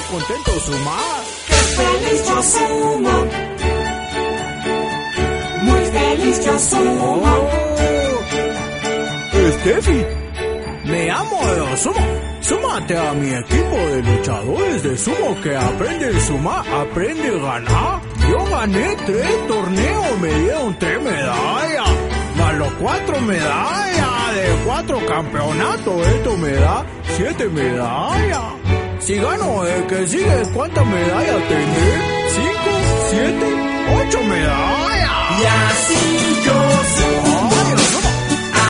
contento Suma. ¡Qué feliz yo sumo! Muy feliz yo sumo. Steffi, me amo de sumo. Súmate a mi equipo de luchadores de sumo que aprende a sumar, aprende a ganar. Yo gané 3 torneos, me dieron 3 medallas, más los 4 medallas de 4 campeonatos. Esto me da 7 medallas. Si gano el que sigue, ¿cuántas medallas tendré? 5, 7, 8 medallas. Y así yo sumo.